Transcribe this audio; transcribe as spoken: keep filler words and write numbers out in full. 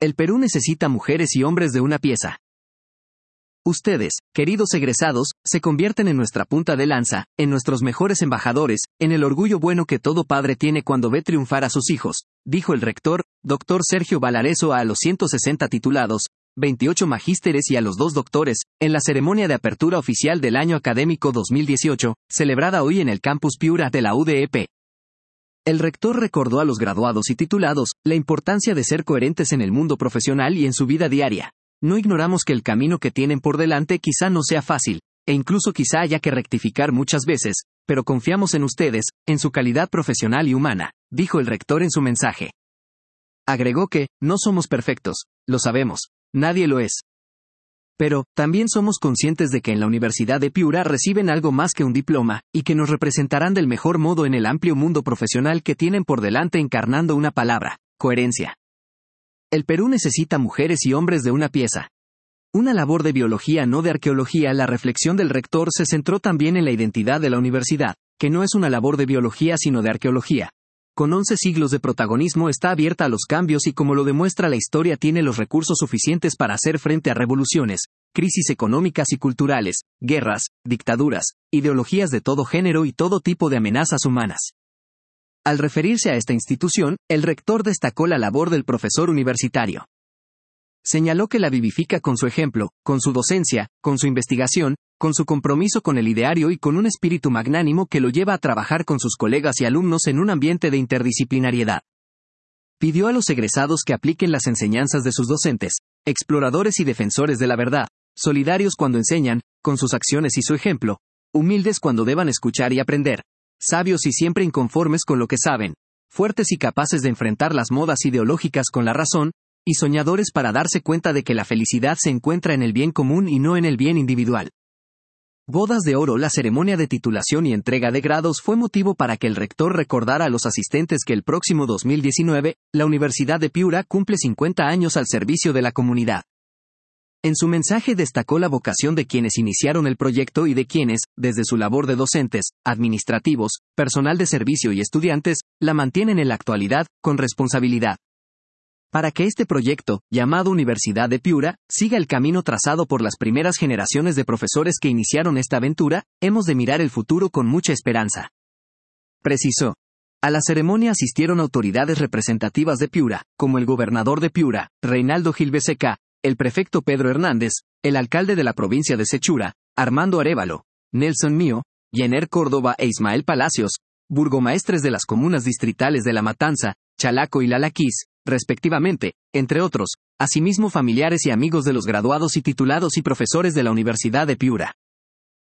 El Perú necesita mujeres y hombres de una pieza. Ustedes, queridos egresados, se convierten en nuestra punta de lanza, en nuestros mejores embajadores, en el orgullo bueno que todo padre tiene cuando ve triunfar a sus hijos, dijo el rector, doctor Sergio Valareso a los ciento sesenta titulados, veintiocho magísteres y a los dos doctores, en la ceremonia de apertura oficial del año académico dos mil dieciocho, celebrada hoy en el campus Piura de la U D E P. El rector recordó a los graduados y titulados la importancia de ser coherentes en el mundo profesional y en su vida diaria. No ignoramos que el camino que tienen por delante quizá no sea fácil, e incluso quizá haya que rectificar muchas veces, pero confiamos en ustedes, en su calidad profesional y humana, dijo el rector en su mensaje. Agregó que, no somos perfectos, lo sabemos, nadie lo es. Pero, también somos conscientes de que en la Universidad de Piura reciben algo más que un diploma, y que nos representarán del mejor modo en el amplio mundo profesional que tienen por delante encarnando una palabra, coherencia. El Perú necesita mujeres y hombres de una pieza. Una labor de biología, no de arqueología. La reflexión del rector se centró también en la identidad de la universidad, que no es una labor de biología sino de arqueología. Con once siglos de protagonismo está abierta a los cambios y como lo demuestra la historia tiene los recursos suficientes para hacer frente a revoluciones, crisis económicas y culturales, guerras, dictaduras, ideologías de todo género y todo tipo de amenazas humanas. Al referirse a esta institución, el rector destacó la labor del profesor universitario. Señaló que la vivifica con su ejemplo, con su docencia, con su investigación, con su compromiso con el ideario y con un espíritu magnánimo que lo lleva a trabajar con sus colegas y alumnos en un ambiente de interdisciplinariedad. Pidió a los egresados que apliquen las enseñanzas de sus docentes, exploradores y defensores de la verdad, solidarios cuando enseñan, con sus acciones y su ejemplo, humildes cuando deban escuchar y aprender, sabios y siempre inconformes con lo que saben, fuertes y capaces de enfrentar las modas ideológicas con la razón, y soñadores para darse cuenta de que la felicidad se encuentra en el bien común y no en el bien individual. Bodas de oro. La ceremonia de titulación y entrega de grados fue motivo para que el rector recordara a los asistentes que el próximo dos mil diecinueve, la Universidad de Piura cumple cincuenta años al servicio de la comunidad. En su mensaje destacó la vocación de quienes iniciaron el proyecto y de quienes, desde su labor de docentes, administrativos, personal de servicio y estudiantes, la mantienen en la actualidad, con responsabilidad. Para que este proyecto, llamado Universidad de Piura, siga el camino trazado por las primeras generaciones de profesores que iniciaron esta aventura, hemos de mirar el futuro con mucha esperanza. Precisó. A la ceremonia asistieron autoridades representativas de Piura, como el gobernador de Piura, Reinaldo Gil Becerra, el prefecto Pedro Hernández, el alcalde de la provincia de Sechura, Armando Arévalo, Nelson Mío, Yener Córdoba e Ismael Palacios, burgomaestres de las comunas distritales de La Matanza, Chalaco y Lalaquís, respectivamente, entre otros, asimismo familiares y amigos de los graduados y titulados y profesores de la Universidad de Piura.